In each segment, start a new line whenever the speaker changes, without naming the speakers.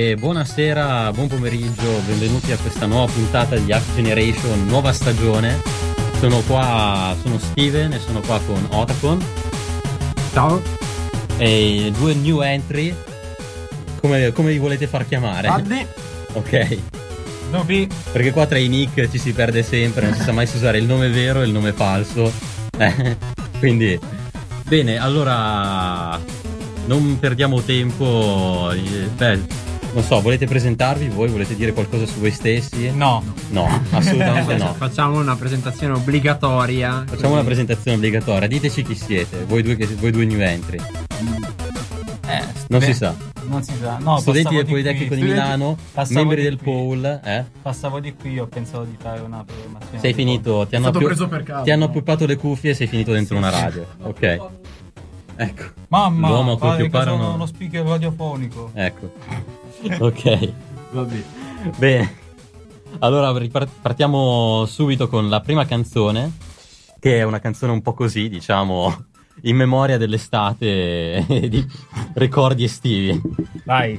E buonasera, buon pomeriggio, benvenuti a questa nuova puntata di Arc Generation, nuova stagione. Sono Steven e sono qua con Otacon.
Ciao.
E due new entry. Come vi volete far chiamare?
Addi.
Ok.
Novi.
Perché qua tra i nick ci si perde sempre, non si sa mai se usare il nome vero e il nome falso. Quindi, bene, allora non perdiamo tempo. Non so, volete presentarvi voi? Volete dire qualcosa su voi stessi?
No,
assolutamente no.
Facciamo una presentazione obbligatoria.
Facciamo una presentazione obbligatoria. Diteci chi siete, voi due new entry. Non si sa.
Non si sa. No,
studenti del Politecnico di Milano, membri del Pool.
Passavo di qui, ho pensato di fare una programmazione.
Sei finito, ti hanno appuppato le cuffie e sei finito dentro una radio. Ok. Ecco.
Mamma,
l'uomo col più paro
uno speaker radiofonico.
Ecco. Ok.
Vabbè.
Bene. Allora partiamo subito con la prima canzone, che è una canzone un po' così, diciamo, in memoria dell'estate e di ricordi estivi.
Vai.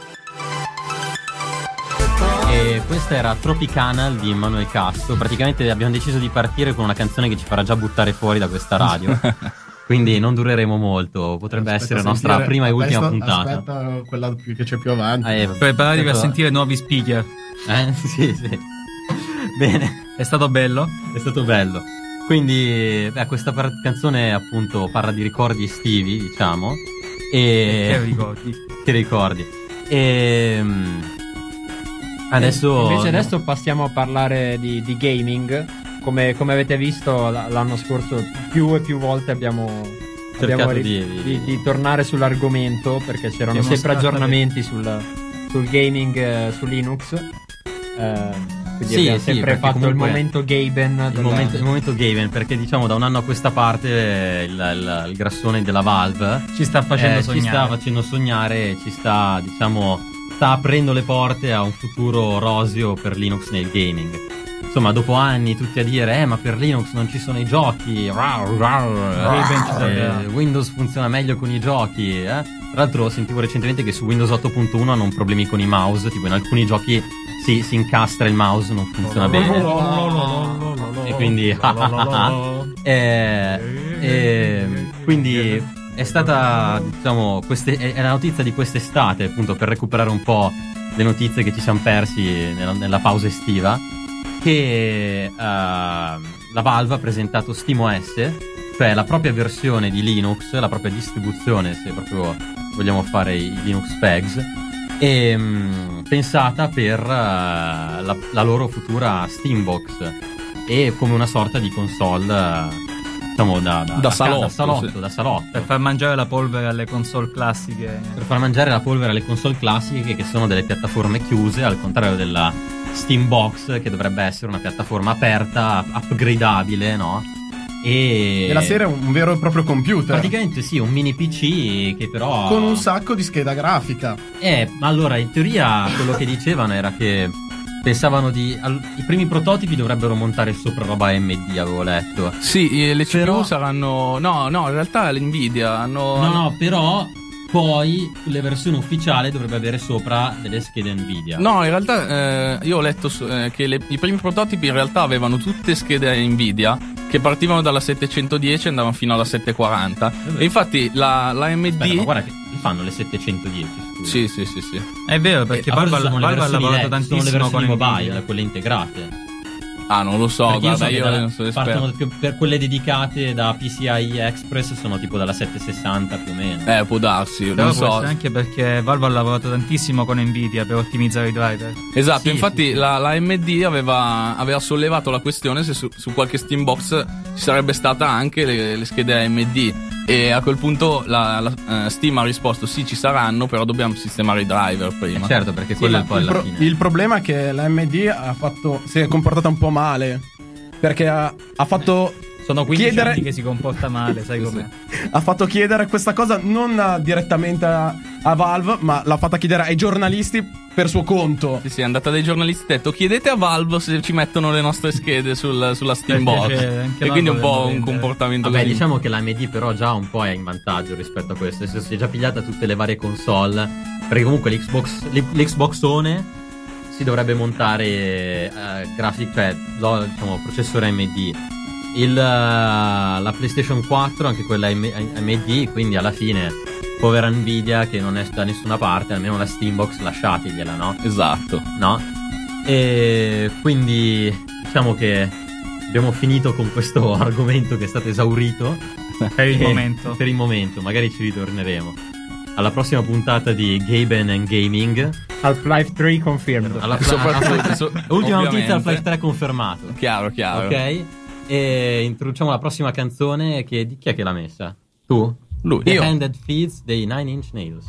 E questa era Tropicanal di Emanuele Castro. Praticamente abbiamo deciso di partire con una canzone che ci farà già buttare fuori da questa radio. Quindi non dureremo molto. Potrebbe essere la nostra prima e ultima puntata.
Aspetta quella che c'è più avanti.
Preparatevi per sentire nuovi speaker.
Sì. Bene.
È stato bello?
È stato bello. Quindi questa canzone appunto parla di ricordi estivi, diciamo.
Che ricordi?
E
adesso passiamo a parlare di gaming. Come avete visto l'anno scorso più e più volte abbiamo
cercato
di tornare sull'argomento, perché c'erano sempre aggiornamenti sul gaming su Linux. Quindi abbiamo sempre fatto il momento Gaben.
Il momento Gaben, perché diciamo da un anno a questa parte il grassone della Valve
ci sta facendo sognare.
Ci sta facendo sognare, ci sta, diciamo, sta aprendo le porte a un futuro roseo per Linux nel gaming. Insomma, dopo anni tutti a dire ma per Linux non ci sono i giochi, Windows funziona meglio con i giochi. Tra l'altro sentivo recentemente che su Windows 8.1 hanno problemi con i mouse, tipo in alcuni giochi si incastra il mouse, non funziona bene. E quindi quindi è stata, diciamo, è la notizia di quest'estate, appunto, per recuperare un po' le notizie che ci siamo persi nella pausa estiva, che la Valve ha presentato SteamOS, cioè la propria versione di Linux, la propria distribuzione, se proprio vogliamo fare i Linux Pegs, e pensata per la loro futura Steambox, e come una sorta di console, diciamo, da salotto.
Per far mangiare la polvere alle console classiche.
Per far mangiare la polvere alle console classiche, che sono delle piattaforme chiuse, al contrario della Steambox, che dovrebbe essere una piattaforma aperta, upgradabile, no? E
la serie è un vero e proprio computer.
Praticamente sì, un mini PC che però
con un sacco di scheda grafica.
Ma allora, in teoria quello che dicevano era che pensavano i primi prototipi dovrebbero montare sopra roba AMD, avevo letto.
Sì, le CPU saranno... No, in realtà l'Nvidia hanno...
No, però poi le versioni ufficiali dovrebbe avere sopra delle schede Nvidia.
No, in realtà io ho letto che i primi prototipi in realtà avevano tutte schede Nvidia, che partivano dalla 710 e andavano fino alla 740. E infatti la AMD...
Aspetta, ma guarda che fanno le 710.
Sì.
È vero, perché Valve ha lavorato tantissimo
sono le versioni
con
mobile,
Nvidia.
Quelle integrate.
Ah, non lo so, guarda, io non sono
partono
esperto.
per quelle dedicate da PCI Express sono tipo dalla 760 più o meno.
Può darsi,
Però
non
può
so.
essere anche perché Valve ha lavorato tantissimo con Nvidia per ottimizzare i driver.
Esatto,
Sì,
infatti
sì.
La AMD aveva sollevato la questione se su qualche Steambox ci sarebbe stata anche le schede AMD, e a quel punto la Steam ha risposto sì, ci saranno, però dobbiamo sistemare i driver prima.
Certo, perché quello è poi alla fine.
Il problema è che la AMD si è comportata un po' male, perché ha fatto
Sono 15 anni che si comporta male, sai com'è.
Ha fatto chiedere questa cosa non direttamente a Valve, ma l'ha fatta chiedere ai giornalisti per suo conto.
Sì, è andata dai giornalisti e ha detto: chiedete a Valve se ci mettono le nostre schede sulla Steambox. E quindi è un po' un comportamento
così.
Beh,
diciamo che la AMD però già un po' è in vantaggio rispetto a questo. Nel senso, si è già pigliata tutte le varie console, perché comunque l'Xbox One si dovrebbe montare cioè diciamo processore AMD. La PlayStation 4 anche quella AMD, quindi alla fine povera Nvidia che non è da nessuna parte, almeno la Steambox lasciategliela, no?
Esatto.
No? E quindi diciamo che abbiamo finito con questo argomento che è stato esaurito
per il momento.
Per il momento, magari ci ritorneremo alla prossima puntata di Gaben and Gaming.
Half-Life 3 confirmed.
Ultima notizia, Half-Life 3 confermato.
Chiaro.
Ok. E introduciamo la prossima canzone chi è che l'ha messa? Tu?
Lui.
The Handed Feeds dei Nine Inch Nails.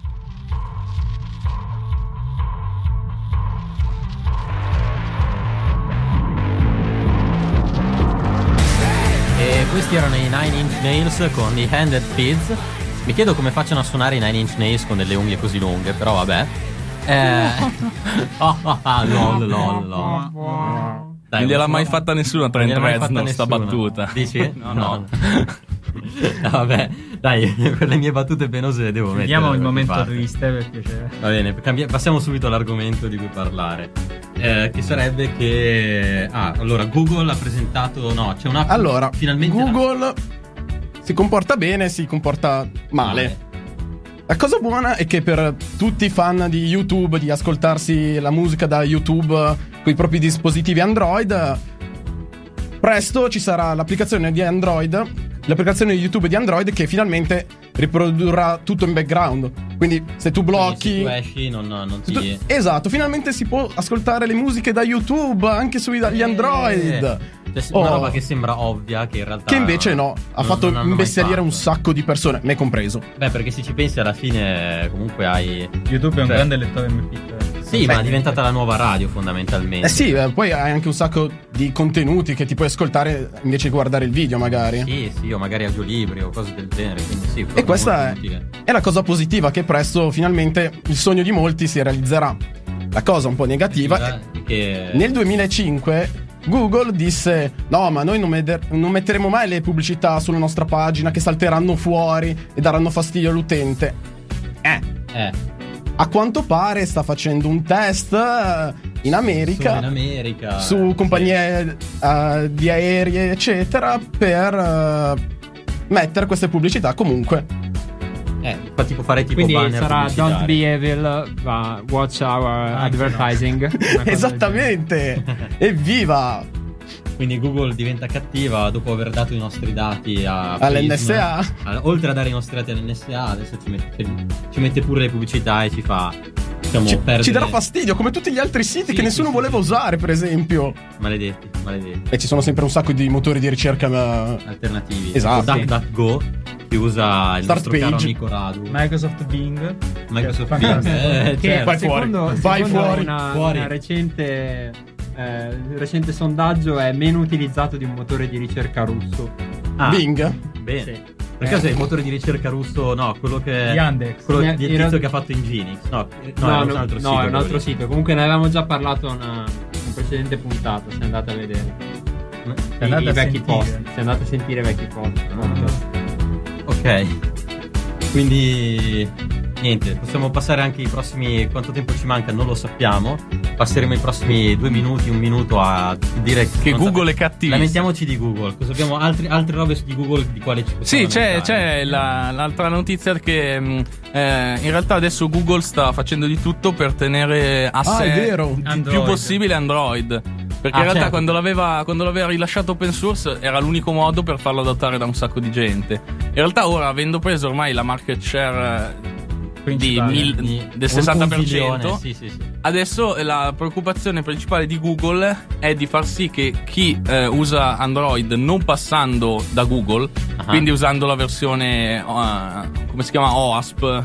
E questi erano i Nine Inch Nails con The Handed Feeds. Mi chiedo come facciano a suonare i Nine Inch Nails con delle unghie così lunghe, però vabbè. Lol.
Dai, non gliel'ha mai fatta nessuno tra Reznor sta battuta.
Dici? No. Vabbè, dai, per le mie battute penose le devo mettere.
Vediamo il momento twist per piacere.
Va bene, passiamo subito all'argomento di cui parlare. Che sarebbe che allora Google ha presentato c'è un'app.
Allora,
finalmente
Google si comporta bene, si comporta male. La cosa buona è che per tutti i fan di YouTube, di ascoltarsi la musica da YouTube con i propri dispositivi Android, presto ci sarà l'applicazione di YouTube di Android che finalmente riprodurrà tutto in background. Quindi se tu blocchi,
se tu esci non ti...
Esatto, finalmente si può ascoltare le musiche da YouTube anche sugli Android.
Una roba che sembra ovvia, che in realtà...
Che invece no, ha fatto imbestialire un sacco di persone, me compreso.
Beh, perché se ci pensi alla fine comunque hai...
YouTube è un grande lettore MP3.
Sì, ma è diventata la nuova radio fondamentalmente.
Sì, poi hai anche un sacco di contenuti che ti puoi ascoltare invece di guardare il video magari.
Sì, o magari audiolibri o cose del genere, quindi sì.
E questa è la cosa positiva, che presto finalmente il sogno di molti si realizzerà. La cosa un po' negativa è che nel 2005... Google disse: no, ma noi non metteremo mai le pubblicità sulla nostra pagina che salteranno fuori e daranno fastidio all'utente. A quanto pare sta facendo un test in America su compagnie di aerei eccetera per mettere queste pubblicità comunque.
Tipo fare tipo
quindi
banner
sarà Don't be evil, watch our advertising.
Esattamente. Evviva.
Quindi Google diventa cattiva dopo aver dato i nostri dati
all'NSA.
Oltre a dare i nostri dati all'NSA, adesso ci mette pure le pubblicità e ci fa
ci darà fastidio, come tutti gli altri siti che nessuno voleva usare, per esempio.
Maledetti.
E ci sono sempre un sacco di motori di ricerca
alternativi.
Esatto.
DuckDuckGo, che usa il
Start
nostro
page.
Caro amico Radu.
Microsoft Bing.
Che
vai
secondo
fuori.
Una recente sondaggio è meno utilizzato di un motore di ricerca russo.
Bing?
Bene.
Sì.
Per caso è il motore di ricerca russo? No, quello che
Yandex.
quello del tizio che ha fatto Nginx. No, è un altro sito.
No, è un altro sito. Comunque ne avevamo già parlato una precedente puntata, se andate a vedere. I vecchi post. Se andate a sentire i vecchi post.
Ok. Quindi niente, possiamo passare anche i prossimi. Quanto tempo ci manca non lo sappiamo. Passeremo i prossimi 2 minuti, 1 minuto a dire
che Google è cattivo.
Lamentiamoci di Google. Cosa abbiamo altre robe di Google di quale ci possiamo
c'è l'altra notizia che in realtà adesso Google sta facendo di tutto per tenere a sé il più possibile Android. Perché in realtà quando l'aveva rilasciato open source era l'unico modo per farlo adottare da un sacco di gente. In realtà ora, avendo preso ormai la market share del 60%,
sì.
adesso la preoccupazione principale di Google è di far sì che chi usa Android non passando da Google, quindi usando la versione come si chiama, OASP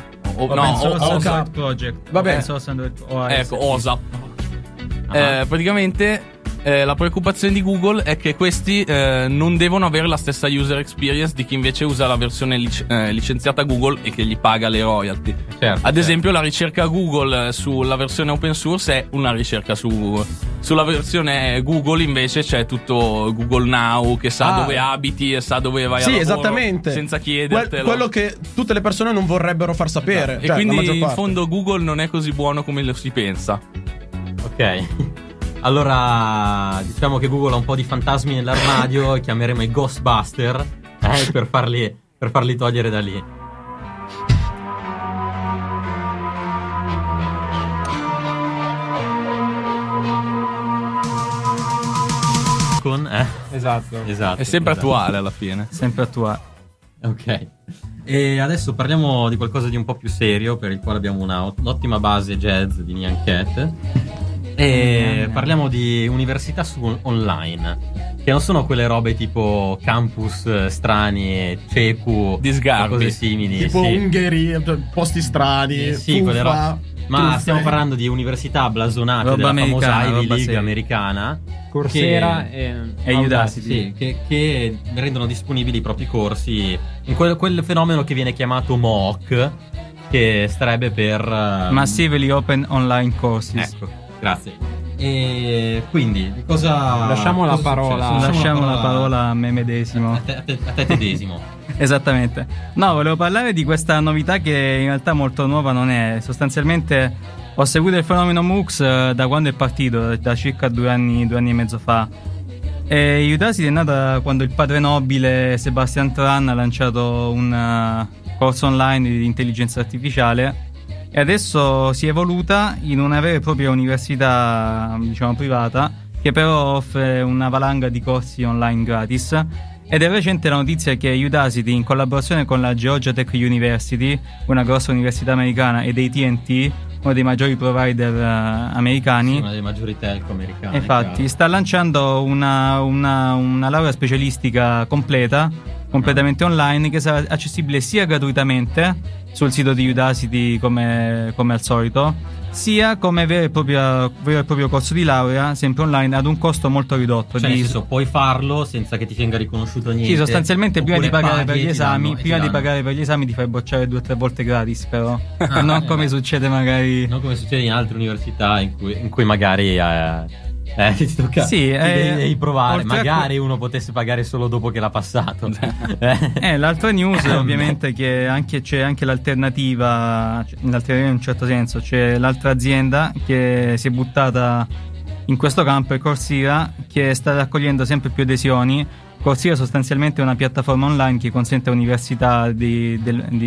OSAP Project.
Vabbè,
OSAP. Praticamente la preoccupazione di Google è che questi non devono avere la stessa user experience di chi invece usa la versione licenziata Google e che gli paga le royalty. Ad esempio, la ricerca Google sulla versione open source è una ricerca sulla versione Google, invece c'è tutto Google Now che sa dove abiti e sa dove vai a lavoro,
esattamente,
senza chiedertelo.
Quello che tutte le persone non vorrebbero far sapere.
E quindi in fondo Google non è così buono come lo si pensa.
Ok. Allora, diciamo che Google ha un po' di fantasmi nell'armadio e chiameremo i Ghostbuster per farli togliere da lì.
Esatto.
È sempre attuale alla fine.
Sempre attuale.
Ok. E adesso parliamo di qualcosa di un po' più serio, per il quale abbiamo un'ottima base jazz di Nyan Cat. E parliamo di università online, che non sono quelle robe tipo campus strani, cecu, cose simili,
tipo Ungheria, posti strani,
ma stiamo parlando di università blasonate
roba
della famosa Ivy League
seria.
americana,
Coursera e
Udacity,
che rendono disponibili i propri corsi in quel fenomeno che viene chiamato MOOC, che starebbe per
Massively Open Online Courses.
Ecco, grazie. E quindi di cosa
lasciamo la parola
a me medesimo.
A te tedesimo.
Esattamente. No, volevo parlare di questa novità che in realtà molto nuova non è. Sostanzialmente ho seguito il fenomeno MOOCs da quando è partito, da circa 2 anni e mezzo fa. E Udacity è nata quando il padre nobile Sebastian Tran ha lanciato un corso online di intelligenza artificiale, e adesso si è evoluta in una vera e propria università, diciamo, privata, che però offre una valanga di corsi online gratis. Ed è recente la notizia che Udacity, in collaborazione con la Georgia Tech University, una grossa università americana, ed AT&T, uno dei maggiori provider americani,
una delle maggiori telco americane,
infatti, sta lanciando una laurea specialistica completamente online, che sarà accessibile sia gratuitamente sul sito di Udacity come al solito, sia come vero e proprio corso di laurea, sempre online, ad un costo molto ridotto.
Cioè, nel senso, puoi farlo senza che ti venga riconosciuto niente.
Sì, sostanzialmente prima di pagare per gli esami, ti fai bocciare 2 o 3 volte gratis, però non come succede magari,
non come succede in altre università in cui magari ti tocca devi provare. Magari uno potesse pagare solo dopo che l'ha passato.
L'altra news ovviamente che c'è anche l'alternativa, in un certo senso c'è l'altra azienda che si è buttata in questo campo, è Coursera, che sta raccogliendo sempre più adesioni. Coursera sostanzialmente è una piattaforma online che consente a università di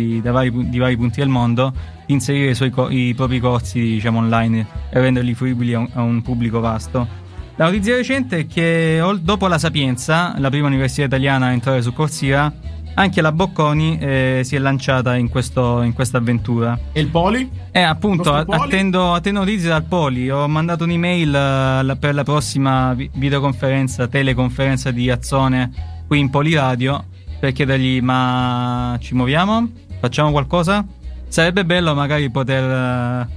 vari punti del mondo di inserire i propri corsi, diciamo, online e renderli fruibili a un pubblico vasto. La notizia recente è che dopo la Sapienza, la prima università italiana a entrare su Coursera, anche la Bocconi si è lanciata in questa avventura.
E il Poli?
Appunto, attendo notizie dal Poli. Ho mandato un'email per la prossima teleconferenza di Azzone qui in Poliradio, per chiedergli: ma ci muoviamo? Facciamo qualcosa? Sarebbe bello magari poter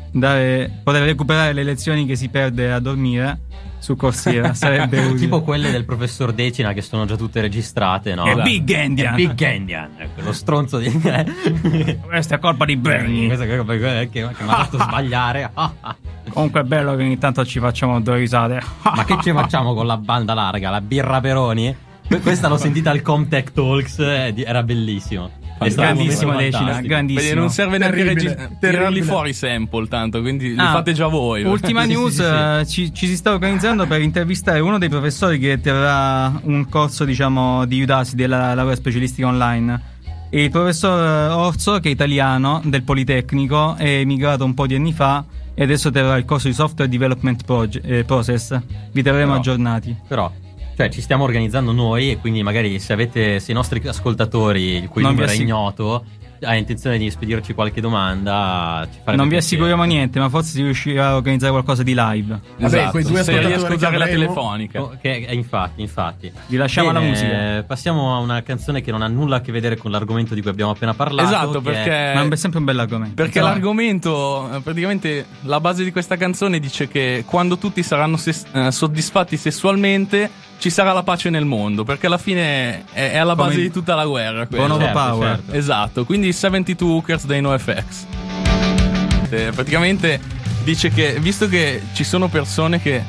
recuperare le lezioni che si perde a dormire su Coursera, sarebbe utile.
Tipo quelle del professor Decina, che sono già tutte registrate, no?
Big Endian,
lo stronzo di
questa è colpa di Bernie,
questa è colpa che mi ha fatto sbagliare.
Comunque è bello che ogni tanto ci facciamo 2 risate.
Ma che ci facciamo con la banda larga, la birra Peroni? Questa l'ho sentita al Comtech Talks, era bellissimo.
Grandissimo Decina, grandissimo.
Quindi non serve neanche tirarli fuori i sample tanto, quindi li fate già voi.
Ultima news,
sì.
Ci si sta organizzando per intervistare uno dei professori che terrà un corso, diciamo, di Udacity, della laurea specialistica online. Il professor Orso, che è italiano, del Politecnico, è emigrato un po' di anni fa e adesso terrà il corso di Software Development Process. Vi terremo aggiornati.
Però ci stiamo organizzando noi, e quindi magari se i nostri ascoltatori, il cui numero è ignoto, hai intenzione di spedirci qualche domanda, ci
non vi assicuriamo niente, ma forse si riuscirà a organizzare qualcosa di live.
Vabbè, quei due ascoltatori che
la telefonica.
Infatti.
Vi lasciamo la musica.
Passiamo a una canzone che non ha nulla a che vedere con l'argomento di cui abbiamo appena parlato.
Esatto, perché
ma è sempre un bell'argomento.
Perché l'argomento, praticamente la base di questa canzone dice che quando tutti saranno soddisfatti sessualmente ci sarà la pace nel mondo, perché alla fine è alla base di tutta la guerra.
Bonobo Power.
Certo.
Esatto, quindi 72 Hookers dei NoFX. Praticamente dice che, visto che ci sono persone che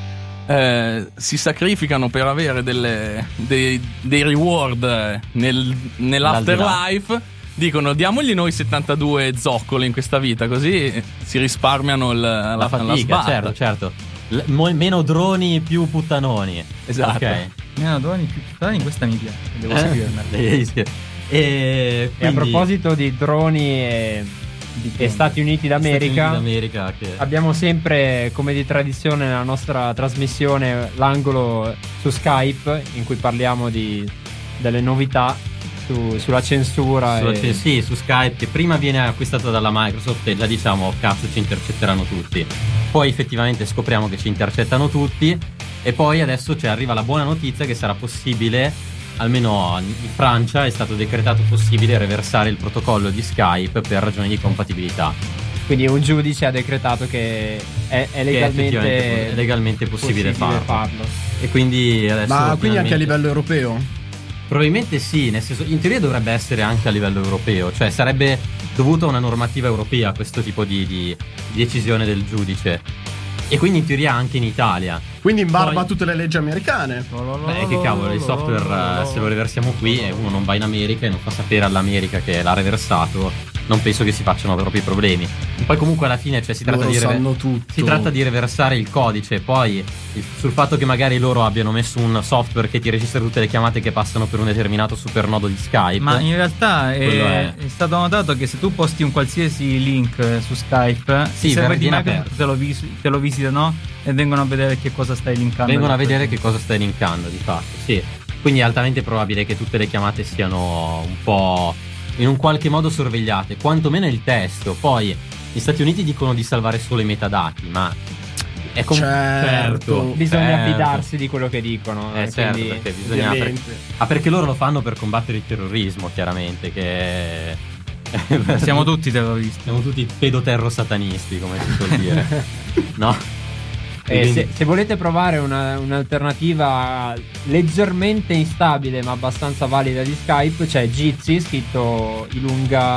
si sacrificano per avere dei reward nell'afterlife, dicono diamogli noi 72 zoccole in questa vita, così si risparmiano la fatica.
Certo. Meno droni, più puttanoni.
Esatto.
Okay.
Meno droni, più puttanoni, questa mi piace. Devo scriverne.
E
a proposito di droni e Stati Uniti d'America,
che...
abbiamo sempre, come di tradizione nella nostra trasmissione, l'angolo su Skype in cui parliamo delle novità sulla censura.
Sì, su Skype, che prima viene acquistato dalla Microsoft e già diciamo cazzo ci intercetteranno tutti. Poi effettivamente scopriamo che ci intercettano tutti, e poi adesso arriva la buona notizia che sarà possibile, almeno in Francia è stato decretato possibile reversare il protocollo di Skype per ragioni di compatibilità.
Quindi un giudice ha decretato che è
legalmente possibile farlo. E quindi adesso
ma quindi anche a livello europeo?
Probabilmente sì, nel senso, in teoria dovrebbe essere anche a livello europeo, cioè sarebbe dovuto a una normativa europea questo tipo di decisione del giudice, e quindi in teoria anche in Italia.
Quindi in barba a tutte le leggi americane.
Beh, che cavolo, il software se lo reversiamo qui e uno non va in America e non fa sapere all'America che l'ha reversato, non penso che si facciano troppi problemi. Poi comunque alla fine si tratta di reversare il codice. Poi sul fatto che magari loro abbiano messo un software che ti registra tutte le chiamate che passano per un determinato supernodo di Skype.
Ma in realtà è stato notato che se tu posti un qualsiasi link su Skype, i server di Microsoft te lo visitano e vengono a vedere che cosa stai linkando.
Che cosa stai linkando di fatto, sì. Quindi è altamente probabile che tutte le chiamate siano un po' in un qualche modo sorvegliate, quantomeno il testo. Poi gli Stati Uniti dicono di salvare solo i metadati, ma è
bisogna fidarsi di quello che dicono.
Certo, perché bisogna perché loro lo fanno per combattere il terrorismo, chiaramente, che
siamo tutti terroristi,
siamo tutti pedoterro-satanisti, come si suol dire. No?
Se volete provare un'alternativa leggermente instabile ma abbastanza valida di Skype, c'è Jitsi, scritto Ilunga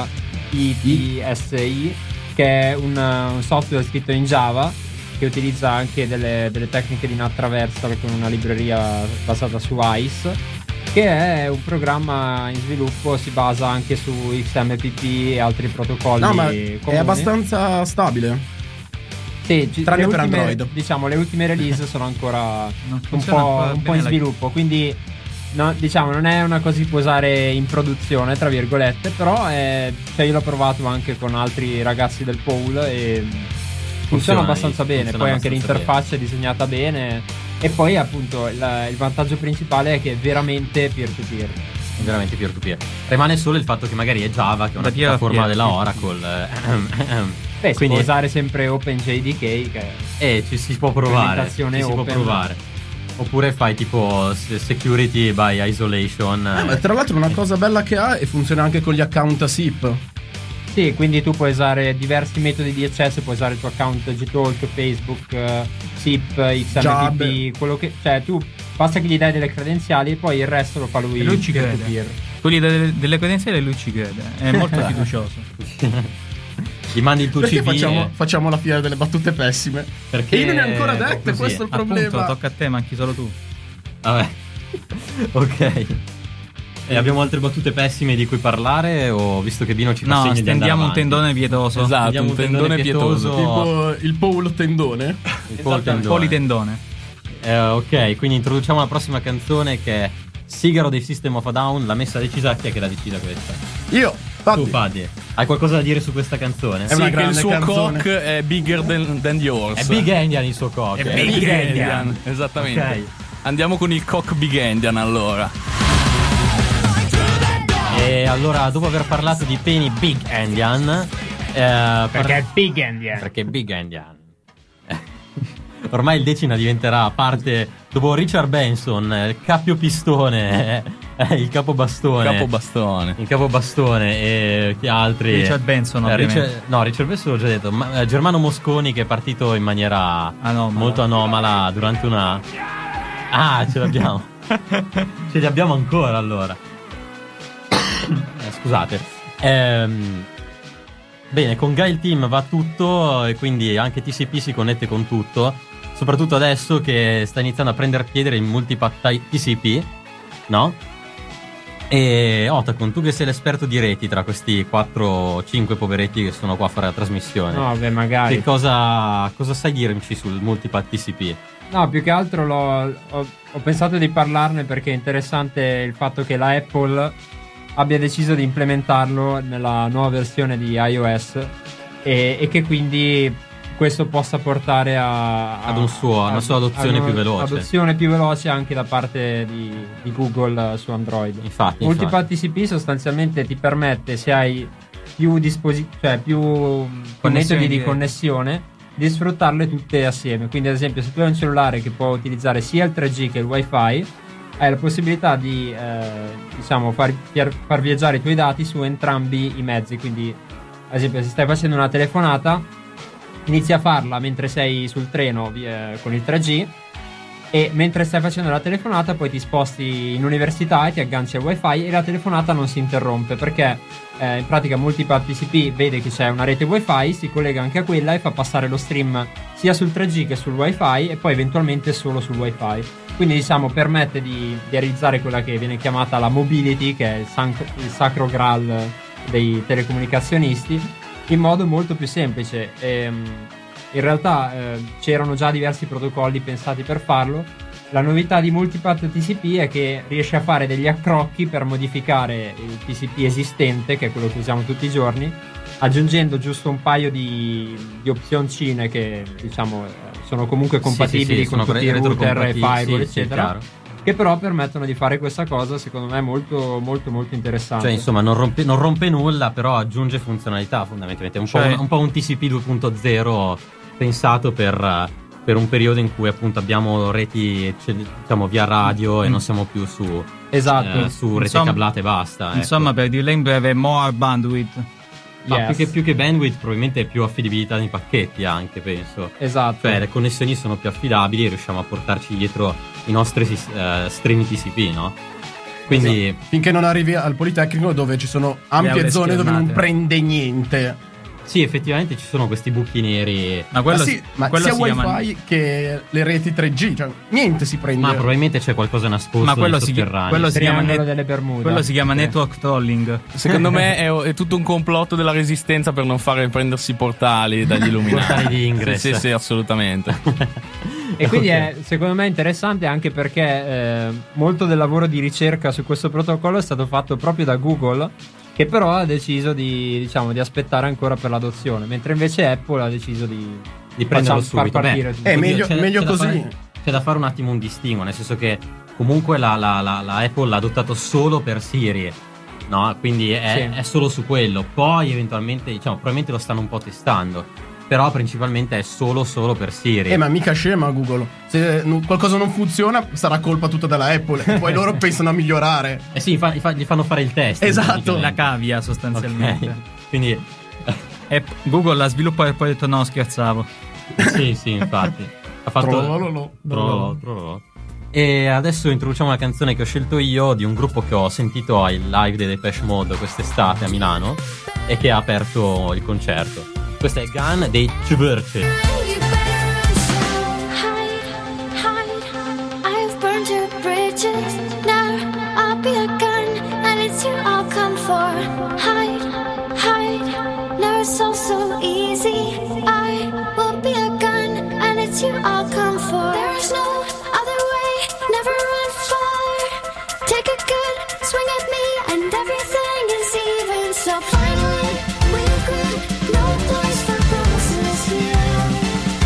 ITSI, che è un software scritto in Java che utilizza anche delle tecniche di NAT traversal con una libreria basata su ICE, che è un programma in sviluppo, si basa anche su XMPP e altri protocolli.
No, ma
comuni.
È abbastanza stabile.
Sì,
tranne per Android.
Diciamo, le ultime release sono ancora un po' in sviluppo, quindi diciamo non è una cosa che puoi usare in produzione, tra virgolette, però io l'ho provato anche con altri ragazzi del pool e funziona abbastanza bene. Poi anche l'interfaccia è disegnata bene, e poi appunto il vantaggio principale è che è veramente peer-to-peer.
Veramente peer-to-peer. Rimane solo il fatto che magari è Java, che è una piattaforma della Oracle.
Quindi si può usare sempre OpenJDK, che
si può provare. Oppure fai tipo security by isolation.
Ma tra l'altro una cosa bella che ha, e funziona anche con gli account SIP.
Sì, quindi tu puoi usare diversi metodi di accesso, puoi usare il tuo account Gtalk, Facebook, SIP, XMPP, quello che, cioè tu basta che gli dai delle credenziali e poi il resto lo fa lui.
Lui ci crede. Tu gli dai delle credenziali e lui ci crede. È molto fiducioso.
Gli mandi il tuo
perché
CV.
facciamo la fiera delle battute pessime? Perché io non ne ho ancora dette, questo è il problema.
Appunto, tocca a te, manchi solo tu.
Vabbè. Ok. E abbiamo altre battute pessime di cui parlare, o visto che Bino ci fa segni di andare
stendiamo
avanti?
Un tendone pietoso.
Esatto, un tendone pietoso.
Tipo il Paul tendone.
Il politendone.
Ok, quindi introduciamo la prossima canzone, che è Sigaro dei System of a Down. La messa decisa, chi è che la decida questa?
Io.
Tu, Fadi, hai qualcosa da dire su questa canzone?
È una grande che il suo canzone. Cock è bigger than yours.
È Big Endian il suo cock.
È Big Endian. Esattamente. Okay. Andiamo con il cock Big Endian allora.
E allora, dopo aver parlato di Penny Big Endian,
Perché è Big Endian.
perché Big Endian. Ormai il Decina diventerà parte, dopo Richard Benson, il cappio pistone, il capobastone. Il capobastone e chi altri?
Richard Benson, ovviamente.
Richard Benson l'ho già detto. Germano Mosconi, che è partito in maniera molto anomala durante una... Ah, ce l'abbiamo. Ce li abbiamo ancora, allora. Scusate. Bene, con Guile Team va tutto e quindi anche TCP si connette con tutto. Soprattutto adesso che sta iniziando a prendere piede il multipath TCP, no? E Otacon, tu che sei l'esperto di reti tra questi 4-5 poveretti che sono qua a fare la trasmissione,
No, beh, magari.
che cosa sai dirci sul multipath TCP?
No, più che altro ho pensato di parlarne perché è interessante il fatto che la Apple abbia deciso di implementarlo nella nuova versione di iOS e che quindi questo possa portare ad una sua adozione più veloce. Adozione più veloce anche da parte di Google su Android.
Infatti.
Multipath TCP sostanzialmente ti permette, se hai più metodi di connessione, di sfruttarle tutte assieme. Quindi, ad esempio, se tu hai un cellulare che può utilizzare sia il 3G che il Wi-Fi, hai la possibilità di far viaggiare i tuoi dati su entrambi i mezzi. Quindi, ad esempio, se stai facendo una telefonata, inizi a farla mentre sei sul treno con il 3G, e mentre stai facendo la telefonata poi ti sposti in università e ti agganci al Wi-Fi e la telefonata non si interrompe, perché in pratica Multipath TCP vede che c'è una rete Wi-Fi, si collega anche a quella e fa passare lo stream sia sul 3G che sul Wi-Fi e poi eventualmente solo sul Wi-Fi. Quindi permette di realizzare quella che viene chiamata la mobility, che è il sacro graal dei telecomunicazionisti, in modo molto più semplice. In realtà c'erano già diversi protocolli pensati per farlo. La novità di Multipath TCP è che riesce a fare degli accrocchi per modificare il TCP esistente, che è quello che usiamo tutti i giorni, aggiungendo giusto un paio di opzioncine che sono comunque compatibili con tutti i router e firewall, eccetera, che però permettono di fare questa cosa, secondo me molto molto molto interessante.
Cioè, insomma, non rompe nulla, però aggiunge funzionalità fondamentalmente. Un po' un TCP 2.0 pensato per un periodo in cui appunto abbiamo reti via radio e non siamo più su rete cablate e basta.
Insomma, per dirla in breve, more bandwidth.
Ma più che bandwidth, probabilmente è più affidabilità nei pacchetti, anche, penso.
Esatto.
Cioè, le connessioni sono più affidabili e riusciamo a portarci dietro i nostri stream TCP, no? Quindi
finché non arrivi al Politecnico, dove ci sono ampie zone dove non prende niente.
Sì, effettivamente ci sono questi buchi neri.
Ma quello
quello sia Wi-Fi che le reti 3G, cioè niente si prende.
Ma probabilmente c'è qualcosa nascosto.
Ma quello
quello
si chiama
delle Bermuda.
Quello si chiama network trolling.
Secondo me è tutto un complotto della resistenza per non fare prendersi i portali dagli illuminati.
Portali di ingresso.
Sì, assolutamente.
E quindi secondo me è interessante anche perché molto del lavoro di ricerca su questo protocollo è stato fatto proprio da Google, che però ha deciso di aspettare ancora per l'adozione, mentre invece Apple ha deciso di
prenderlo subito.
Far partire.
Meglio così.
C'è da fare un attimo un distinguo, nel senso che comunque la Apple l'ha adottato solo per Siri, no? Quindi è solo su quello. Poi eventualmente, probabilmente lo stanno un po' testando, però principalmente è solo per Siri.
Ma mica scema Google. Se qualcosa non funziona sarà colpa tutta della Apple e poi loro pensano a migliorare.
Sì, gli fanno fare il test.
Esatto.
La cavia sostanzialmente.
Okay. Quindi
Google l'ha sviluppato e poi ha detto no, scherzavo.
Sì, infatti. Ha fatto Trollolo. E adesso introduciamo una canzone che ho scelto io, di un gruppo che ho sentito ai live dei Depeche Mode quest'estate a Milano e che ha aperto il concerto. Questo è Gun dei Chvrche.
So easy, I will be a gun, and it's you I'll come for. There's no other way, never run far. Take a good swing at me, and everything is even. So finally, we agree, no place for promises here.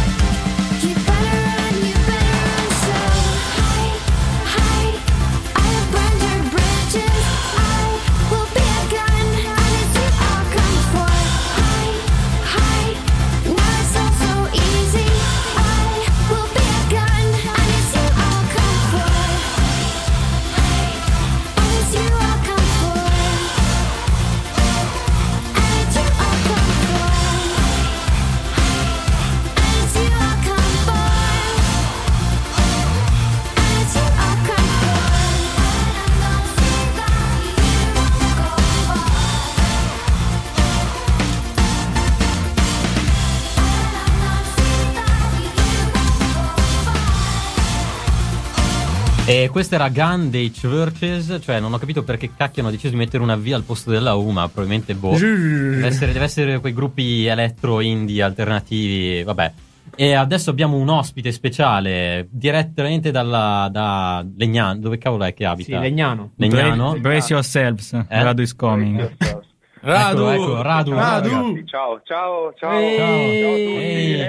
E questo era Gun dei Churches, cioè non ho capito perché cacchio hanno deciso di mettere una V al posto della U, ma probabilmente deve essere quei gruppi elettro indie alternativi, vabbè. E adesso abbiamo un ospite speciale direttamente da Legnano. Dove cavolo è che abita?
Sì, Legnano.
Brace yourselves, Radu is coming.
Radu,
ecco, Radu.
Ragazzi, ciao a tutti.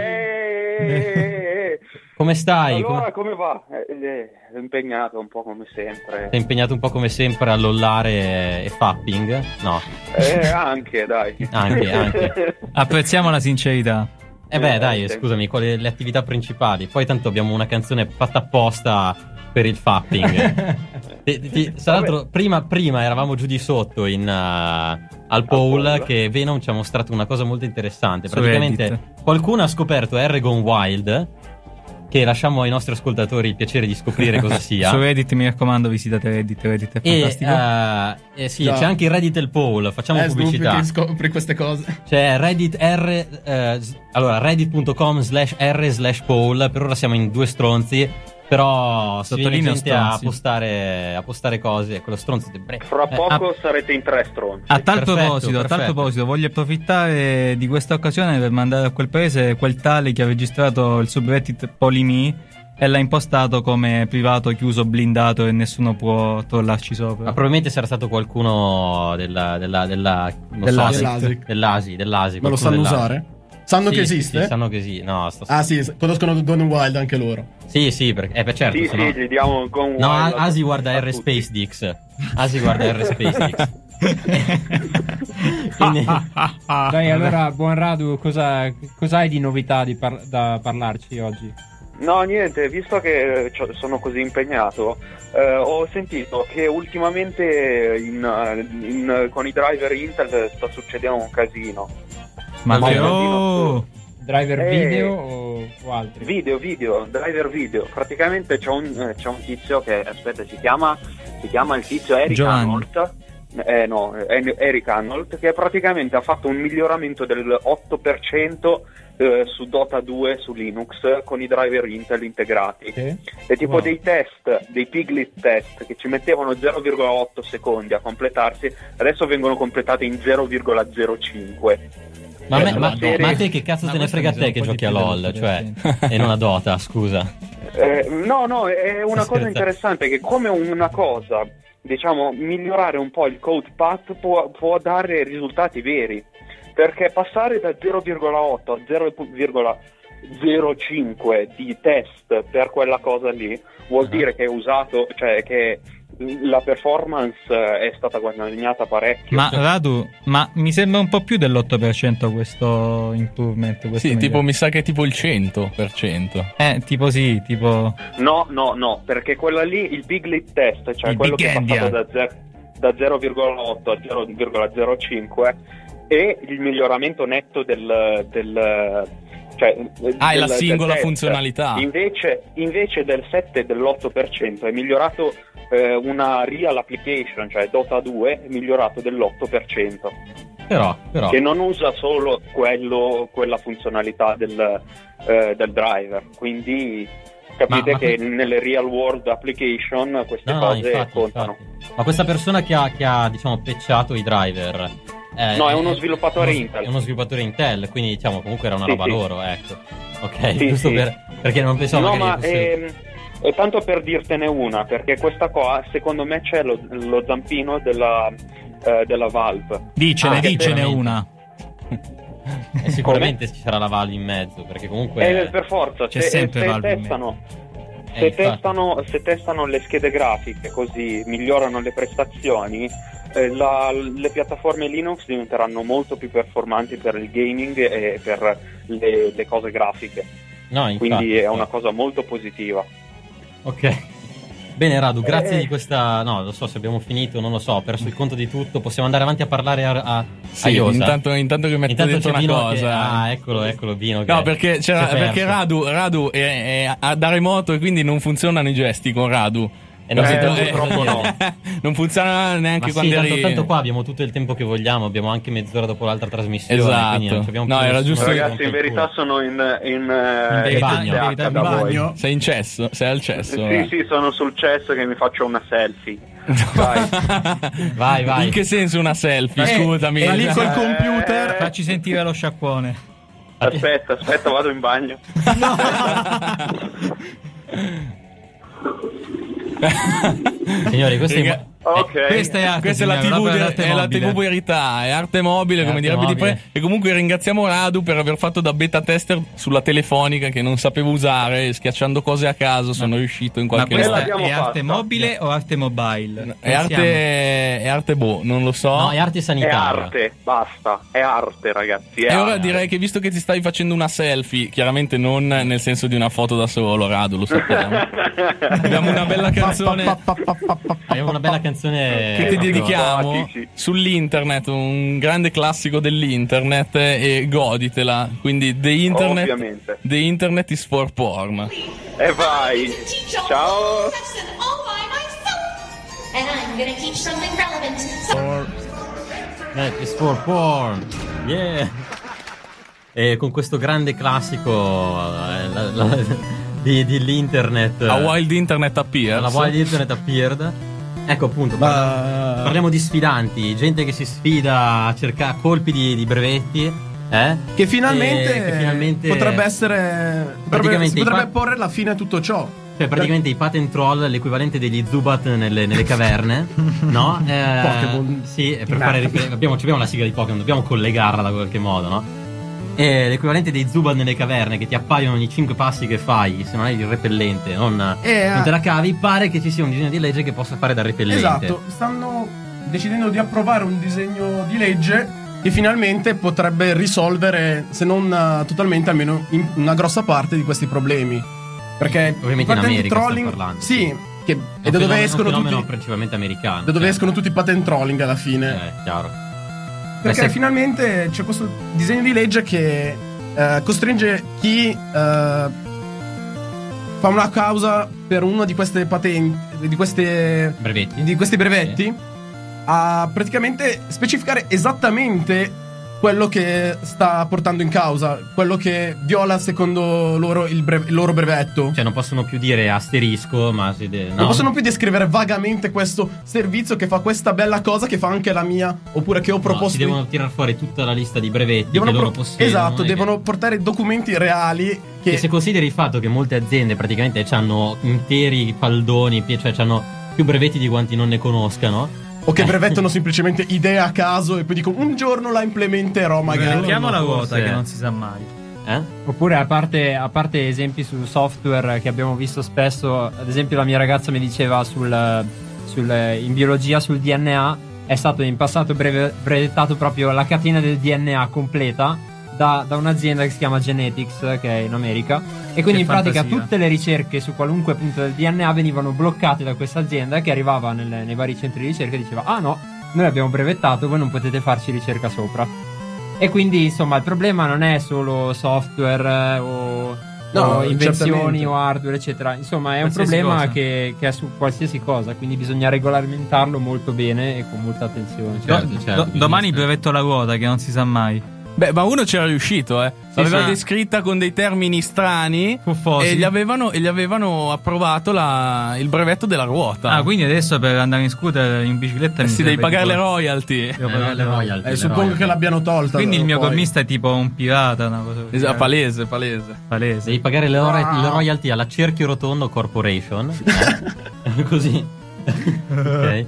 Come stai?
Allora, come va? Impegnato un po' come sempre.
Sei impegnato un po' come sempre a lollare e fapping? No.
Anche, dai.
Anche.
Apprezziamo la sincerità.
Beh, dai, scusami, quali le attività principali? Poi tanto abbiamo una canzone fatta apposta per il fapping. Tra l'altro, prima eravamo giù di sotto al poll che Venom ci ha mostrato una cosa molto interessante. Praticamente qualcuno ha scoperto Eragon Wild, che lasciamo ai nostri ascoltatori il piacere di scoprire cosa sia.
Su Reddit, mi raccomando, visitate Reddit è fantastico.
Sì, c'è anche il Reddit del poll, facciamo pubblicità.
Che scopri queste cose.
C'è Reddit reddit.com/r/poll. Per ora siamo in 2 stronzi, però
sottolineo
gente a postare cose. Quello stronzo
fra poco sarete in 3 stronzi.
A tal proposito, voglio approfittare di questa occasione per mandare a quel paese quel tale che ha registrato il subreddit Polimi e l'ha impostato come privato, chiuso, blindato e nessuno può trollarci sopra.
Ma probabilmente sarà stato qualcuno dell'ASI.
Ma lo sanno usare? Sanno che esiste?
Sì, sanno che sì. No,
sì, conoscono Gone Wild anche loro.
Sì, perché per certo.
Sì, gli diamo Gone Wild.
No, Asi guarda R Space Dix.
Dai, allora, buon Radu, cosa hai di novità da parlarci oggi?
No, niente, visto che sono così impegnato, ho sentito che ultimamente con i driver Intel sta succedendo un casino.
Driver video o altri?
Video, driver video. Praticamente c'è un tizio che, aspetta, si chiama il tizio Eric Arnold. Eric Arnold, che praticamente ha fatto un miglioramento del 8% su Dota 2 su Linux con i driver Intel integrati. E tipo dei piglet test che ci mettevano 0,8 secondi a completarsi, adesso vengono completati in 0,05.
Ma a te che cazzo te ne frega a te che giochi a LOL, cioè, e non a Dota, scusa?
No, è una cosa interessante che come una cosa, diciamo, migliorare un po' il code path può dare risultati veri, perché passare da 0,8 a 0,05 di test per quella cosa lì vuol dire che è usato, cioè che la performance è stata guadagnata parecchio.
Ma Radu, mi sembra un po' più dell'8% questo improvement.
Tipo mi sa che è tipo il 100%.
Tipo
No, perché quella lì, il piglet test, cioè quello che è passato da 0,8 a 0,05 è il miglioramento netto è
la singola funzionalità.
Invece del 7 e dell'8% è migliorato una real application, cioè Dota 2 è migliorato dell'8%.
Però
che non usa solo quella funzionalità del driver, quindi capite che nelle real world application queste cose contano.
Infatti. Ma questa persona che ha diciamo patchato i driver
è uno sviluppatore Intel.
È uno sviluppatore Intel, quindi diciamo comunque era una roba loro, ecco. Ok,
sì,
giusto perché non pensavo
e tanto per dirtene una, perché questa qua secondo me c'è lo zampino della Valve.
Dicene una.
E sicuramente ci sarà la Valve in mezzo, perché comunque
per forza
c'è sempre Valve
se testano le schede grafiche, così migliorano le prestazioni, le piattaforme Linux diventeranno molto più performanti per il gaming e per le cose grafiche. Quindi è una cosa molto positiva.
Ok. Bene Radu, grazie di questa... No, lo so se abbiamo finito, non lo so, ho perso il conto di tutto. Possiamo andare avanti a parlare a Iosa.
Intanto che metto dentro una cosa.
Eccolo Vino.
No, perché Radu è da remoto e quindi non funzionano i gesti con Radu.
purtroppo no.
Non funziona neanche
Ma
quando eri...
tanto qua abbiamo tutto il tempo che vogliamo, abbiamo anche mezz'ora dopo l'altra trasmissione.
Esatto.
Quindi non abbiamo
No,
più
era
nessuno
giusto-
che
Ragazzi,
rompe
in
il
verità
culo.
sono in
bagno.
SH da voi.
Sei in cesso? Sei al cesso?
Sì, sono sul cesso che mi faccio una selfie. Vai.
Vai.
In che senso una selfie? Scusami.
E lì col computer.
Facci sentire lo sciacquone.
Aspetta, vado in bagno.
Signori, questo
Raga-
è...
Ok.
Questa è arte,
Questa è la
signore,
TV,
roba d'arte
è la
mobile.
TV verità, è arte mobile,
È
come
arte
direbbe di
mobile.
E comunque ringraziamo Radu per aver fatto da beta tester sulla telefonica che non sapevo usare, e schiacciando cose a caso sono riuscito in
Ma
qualche
questa
modo.
l'abbiamo
è arte
fatta.
mobile o arte mobile?
È arte non lo so.
No, è arte
È
sanitaria.
arte, basta. È arte, ragazzi. È
E ora
arte.
direi che visto che ti stai facendo una selfie, chiaramente non nel senso di una foto da solo, Radu, lo sappiamo. Abbiamo una bella canzone
Abbiamo una bella canzone
che ti dedichiamo
Simpatici.
sull'internet, un grande classico dell'internet, e goditela. Quindi
Ovviamente.
The Internet is for porn.
E vai. Ciao.
All by myself. And I'm gonna teach something relevant.
It's for porn. Yeah. E con questo grande classico dell'internet,
A Wild Internet Appears.
la Wild Internet Appeared. Ecco appunto, parliamo di sfidanti, gente che si sfida a cercare colpi di brevetti,
Che finalmente,
E che finalmente
potrebbe essere.
praticamente
si potrebbe
i
porre la fine a tutto ciò.
cioè praticamente i patent troll, l'equivalente degli Zubat nelle caverne, no?
Pokémon.
Sì, per fare abbiamo la sigla di Pokémon, dobbiamo collegarla da qualche modo, no? È l'equivalente dei Zubat nelle caverne che ti appaiono ogni 5 passi che fai, se non hai il repellente, non te la cavi. Pare che ci sia un disegno di legge che possa fare da repellente.
Esatto, stanno decidendo di approvare un disegno di legge che finalmente potrebbe risolvere, se non totalmente, almeno in una grossa parte di questi problemi. Perché
Ovviamente in
i patent
America stiamo
trolling,
parlando.
sì, che,
È un
e da dove
fenomeno-
escono
un fenomeno
tutti,
principalmente americano.
da dove
cioè,
escono tutti i patent trolling alla fine.
chiaro.
Perché
se-
finalmente c'è questo disegno di legge che costringe chi fa una causa per una di queste patenti, di questi brevetti, a praticamente specificare esattamente quello che sta portando in causa, quello che viola secondo loro il loro brevetto.
Cioè non possono più dire asterisco, ma
Non possono più descrivere vagamente questo servizio che fa questa bella cosa che fa anche la mia, oppure che ho proposto.
Si devono tirare fuori tutta la lista di brevetti
Devono
che loro
pro-
possiedono.
esatto,
e
devono portare documenti reali
che se consideri il fatto che molte aziende praticamente hanno interi faldoni, cioè hanno più brevetti di quanti non ne conoscano.
o che brevettano semplicemente idee a caso e poi dico un giorno la implementerò magari.
Mettiamo la
forse-
ruota che non si sa mai.
Oppure a parte esempi su software che abbiamo visto spesso, ad esempio la mia ragazza mi diceva in biologia sul DNA è stato in passato brevettato proprio la catena del DNA completa da un'azienda che si chiama Genetics, che è in America, e quindi
Che
in pratica
fantasia.
tutte le ricerche su qualunque punto del DNA venivano bloccate da questa azienda che arrivava nei vari centri di ricerca e diceva ah no, noi abbiamo brevettato, voi non potete farci ricerca sopra. E quindi insomma il problema non è solo software o invenzioni
certamente.
o hardware eccetera, insomma è un
Qualsiasi
problema
cosa.
che è su qualsiasi cosa, quindi bisogna regolamentarlo molto bene e con molta attenzione.
Certo,
Domani brevetto la ruota che non si sa mai.
Beh, ma uno c'era riuscito, L'aveva
sì.
descritta con dei termini strani
Fuffosi.
e gli avevano approvato il brevetto della ruota.
Ah, quindi adesso per andare in scooter in bicicletta
sì, devi pagare le royalty.
Devo pagare le royalty.
Suppongo che l'abbiano tolta.
Quindi il mio
poi.
gommista è tipo un pirata, una cosa così.
Esatto, palese.
Palese.
Devi pagare le royalty alla Cerchio Rotondo Corporation. Così. Ok.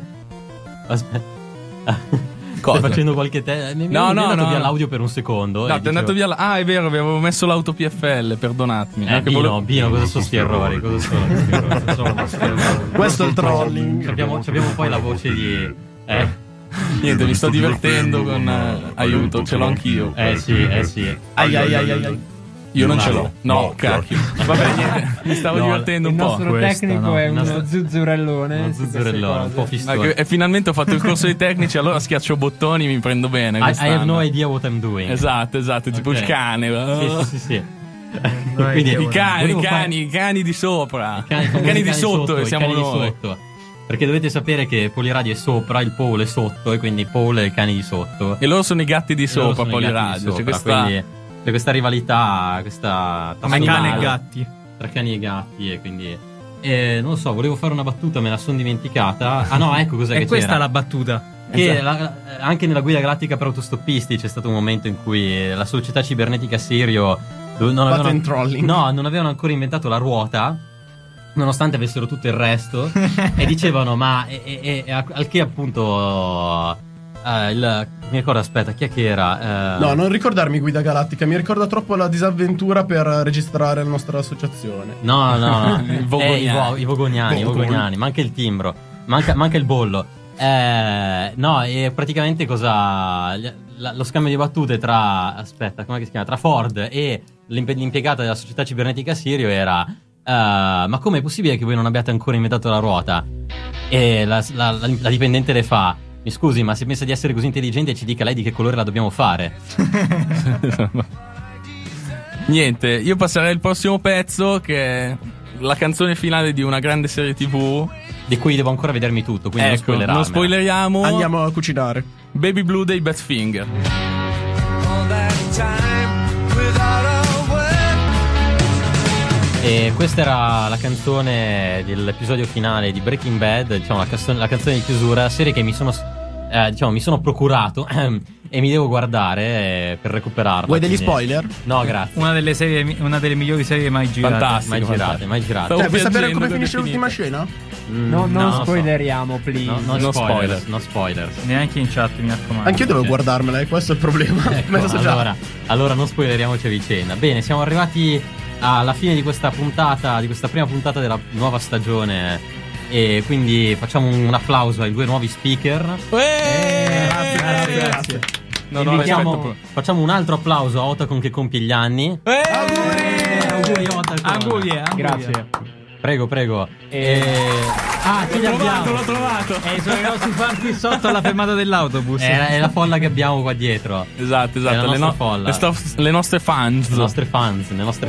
Aspetta.
Cosa?
Stai facendo qualche
No,
è andato via
no.
l'audio per un secondo.
No, ti è andato via Ah, è vero, avevo messo l'auto PFL, perdonatemi. No, che
Bino, cosa sono sti errori? Cosa sono questi errori? Sono questi errori.
Questo è il trolling.
Abbiamo poi la voce di
Niente, mi sto divertendo con aiuto, ce l'ho anch'io.
sì.
Ai.
Io non ce l'ho. No, cacchio. Vabbè, niente, mi stavo divertendo
Il
un po'.
nostro
Questa,
tecnico
no,
è
il nostro-
uno zuzzurellone.
Uno
su queste
zuzzurellone, un
cose.
po'
Ma
fistone.
e finalmente ho fatto il corso dei tecnici, allora schiaccio bottoni, mi prendo bene.
I
quest'anno.
have no idea what I'm doing.
Esatto, tipo
Ok.
il cane.
Sì.
Quindi
Volevo fare-
i cani di sopra.
I cani
di sotto,
i
siamo
cani di
noi.
sotto. Perché dovete sapere che Poliradio è sopra, il Paul è sotto, e quindi Paul è il cane di sotto.
E loro sono i gatti di
E loro
sopra,
sono i gatti di
Poliradio.
sopra,
C'è questa...
quindi c'è questa rivalità, questa
Come cani e gatti.
tra cani e gatti, e quindi non lo so, volevo fare una battuta, me la sono dimenticata. Ah no, ecco cos'è
E
che
questa
c'era.
è la battuta.
Che
Esatto.
anche nella guida galattica per autostoppisti c'è stato un momento in cui la società cibernetica Sirio non
Patent trolling.
non avevano ancora inventato la ruota, nonostante avessero tutto il resto, e dicevano ma al che appunto mi ricordo, aspetta, chi è che era?
No, non ricordarmi Guida Galattica, mi ricorda troppo la disavventura per registrare la nostra associazione.
No,
I Vogoniani.
i Vogoniani, ma anche il timbro, manca il bollo. No, e praticamente lo scambio di battute tra, aspetta, come si chiama? Tra Ford e l'impiegata della società cibernetica Sirio era ma com'è possibile che voi non abbiate ancora inventato la ruota? E la dipendente le fa: mi scusi, ma se pensa di essere così intelligente ci dica lei di che colore la dobbiamo fare.
Niente, io passerei al prossimo pezzo, che è la canzone finale di una grande serie TV.
Di cui devo ancora vedermi tutto, quindi non
Ecco,
spoilerarmela.
non spoileriamo.
Andiamo a cucinare.
Baby Blue dei Badfinger.
E questa era la canzone dell'episodio finale di Breaking Bad, diciamo la canzone di chiusura, serie che mi sono procurato e mi devo guardare per recuperarla.
Vuoi degli
quindi-
spoiler?
No, grazie.
Una delle migliori serie mai girate.
Fantastico.
Mai girate.
Stavo
Cioè, vuoi sapere
piangendo
come
che
finisce
è
l'ultima
finita.
scena?
Non
non lo so.
spoileriamo, please.
No
No
spoilers, no spoilers.
Neanche in chat, mi raccomando.
Anch'io devo guardarmela, e questo è il problema.
Ecco,
Me lo so già.
allora non spoileriamoci a vicenda. Bene, siamo arrivati alla fine di questa puntata, di questa prima puntata della nuova stagione, e quindi facciamo un applauso ai due nuovi speaker.
Grazie. No,
Facciamo un altro applauso a Otacon che compie gli anni. Auguri Otacon.
Auguri.
Grazie.
Prego.
Chi li abbiamo?
L'ho trovato.
Sono i nostri fan qui sotto alla fermata dell'autobus.
È la folla che abbiamo qua dietro.
Esatto.
È la nostra
Le,
folla.
le nostre fans.
Le nostre fans.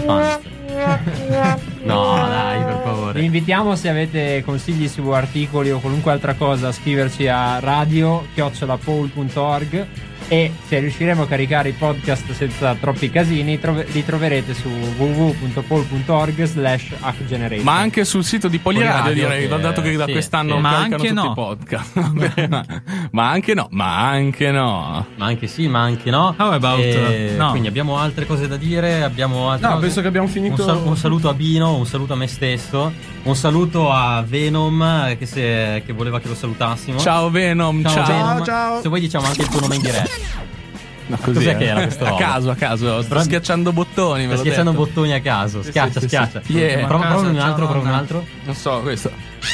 No, dai, per favore.
Vi invitiamo, se avete consigli su articoli o qualunque altra cosa, a scriverci a radio@paul.org, e se riusciremo a caricare i podcast senza troppi casini li troverete su www.paul.org/hackgeneration.
Ma anche sul sito di Poliradio,
Poliradio,
direi,
che-
dato che da
sì,
quest'anno
sì.
Ma
caricano
anche
tutti
no.
i podcast. Ma anche no.
Ma anche sì, ma anche no.
How about, no.
Quindi abbiamo altre cose da dire. Abbiamo altre
No,
cose?
penso che abbiamo finito.
Un saluto a Bino, un saluto a me stesso, un saluto a Venom che voleva che lo salutassimo.
Ciao Venom, ciao.
Venom.
Ciao.
Se vuoi diciamo anche il tuo nome in diretta.
No, così,
Cos'è che era questo?
A caso, sto schiacciando bottoni.
Sta
ve l'ho
schiacciando
detto.
bottoni a caso. Schiaccia.
Yeah.
Prova un
Ciao,
altro,
nonna.
Non so, questo.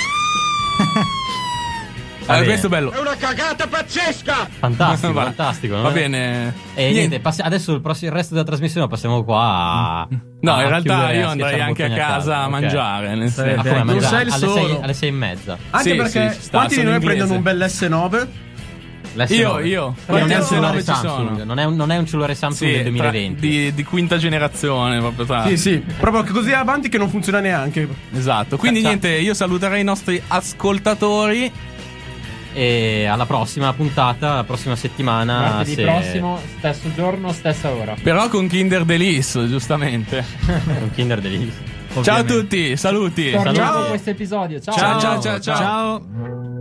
Va bene.
Questo è bello.
Fantastico,
Va-
fantastico.
Va
no?
bene.
E niente, adesso il resto della trasmissione lo passiamo qua a...
No,
a
in realtà
chiudere,
io
a
andrei
schiacciare
anche a
bottoni
casa a
ok.
mangiare. Nel
Ah,
senso.
come a
Non
mangiare?
sei il solo.
Alle 6:30.
Anche
Sì,
perché
sì, ci sta,
quanti di
sono
noi
inglese.
prendono un bel S9?
L'S9.
Io.
Che non è un
Quanti
cellulare
S9 ci
Samsung,
sono?
non è un cellulare Samsung del
Sì,
2020.
di quinta generazione, proprio tra.
Sì, proprio che così avanti che non funziona neanche.
Esatto. Quindi
Ciao.
niente, io saluterei i nostri ascoltatori.
E alla prossima puntata, la prossima settimana.
Martedì prossimo, stesso giorno, stessa ora.
Però con Kinder Delice, giustamente.
Un Kinder Delice.
Ciao a tutti, saluti.
Torniamo
Saluti.
a questo episodio. Ciao.
Ciao.
Ciao.